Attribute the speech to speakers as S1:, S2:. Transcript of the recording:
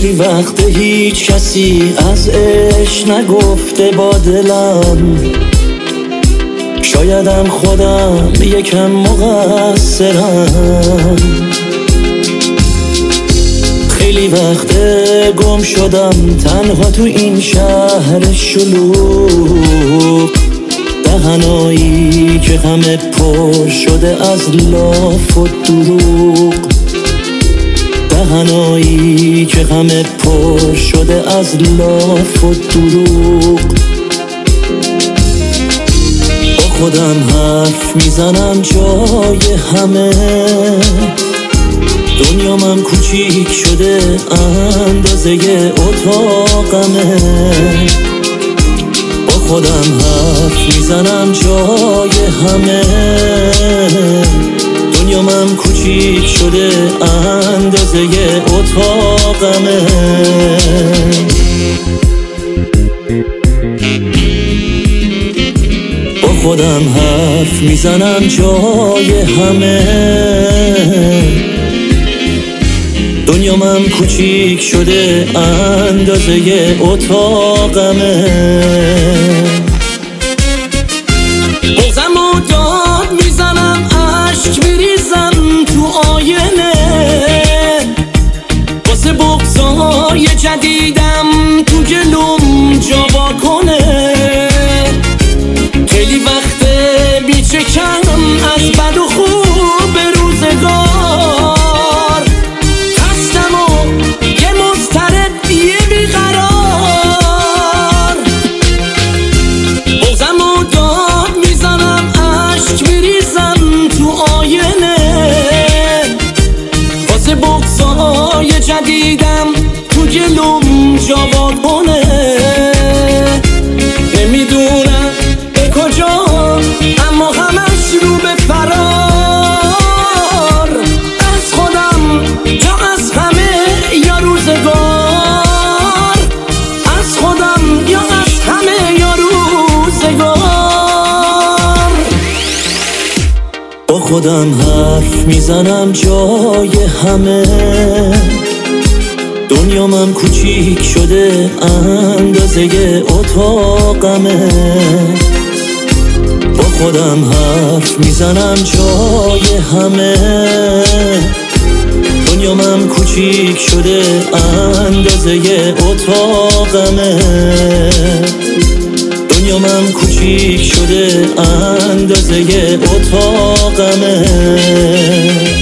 S1: خیلی وقت هیچ کسی از عشق نگفته با دلم، شایدم خودم یکم مقصرم. خیلی وقت گم شدم تنها تو این شهر شلوغ، دهنایی که همه پر شده از لاف و دروغ، دهنایی که همه پر شده از لاف و دروغ. با خودم حرف میزنم جای همه، دنیام کوچیک شده اندازه اتاقمه. با خودم حرف میزنم جای همه، دنیام کوچیک شده اندازه اتاقمه. با خودم حرف میزنم جای همه، دنیام کوچیک شده اندازه اتاقمه. بغضم و داد میزنم عشق میریزم تو آینه، واسه بغضای جدیدم تو جلوم جا واکنه. خیلی وقته بیچکم از بد و خوب روزگار، خستم و یه مضطرب یه بیقرار. بغضم و داد میزنم عشق میریزم تو آینه، واسه بغضای جدیدم تو جلوم جا واکنه. نمیدونم به کجا اما همش رو به فرار، از خودم یا از همه یا روزگار، از خودم یا از همه یا روزگار. با خودم حرف میزنم جای همه، دنیام کوچیک شده اندازه اتاقمه. با خودم حرف میزنم جای همه، دنیام کوچیک شده اندازه اتاقمه. دنیام کوچیک شده اندازه اتاقمه.